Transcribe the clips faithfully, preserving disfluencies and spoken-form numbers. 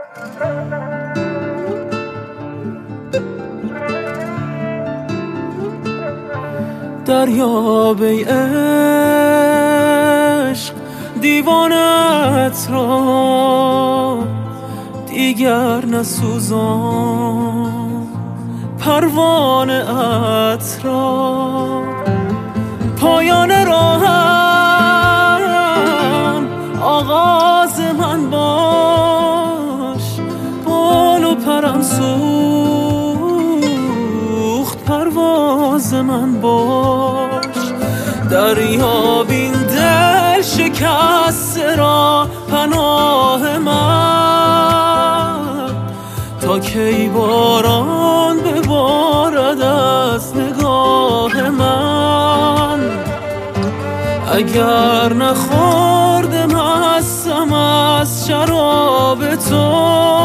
دریاب ای عشق دیوانت را دیگر نسوزان، پروانه ات را پایان راهم آغاز من باش، بال و پرم سوخت پرواز من باش. دریاب این دل شکسته را پناه من، تا کی باران ببارد از نگاه من. اگر نخورده مستم از شراب تو،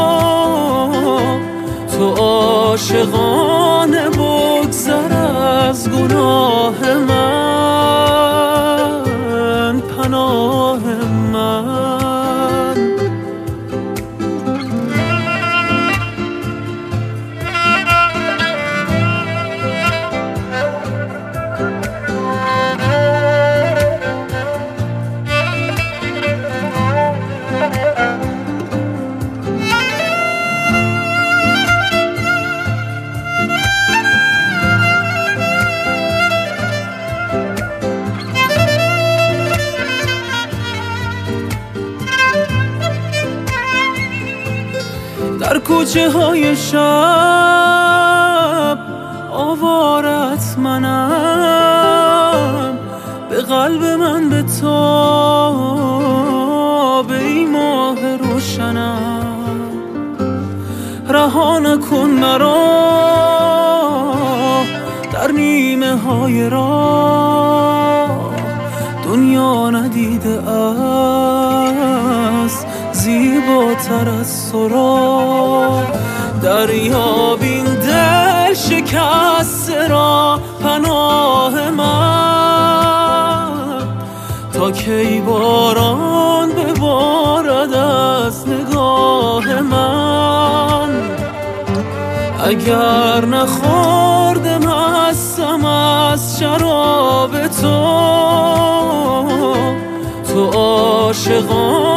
تو عاشقانه بگذر از گناه من، پناه من. در کوچه های شب آوارت منم، به قلب من به تاب ای ماه روشنم. رها نکن مرا در نیمه های راه، دنیا ندیده است زیباتر از تو را. دریاب این دل شکسته را پناه من، تا کی باران ببارد از نگاه من. اگر نخورده مستم از شراب تو، تو عاشقان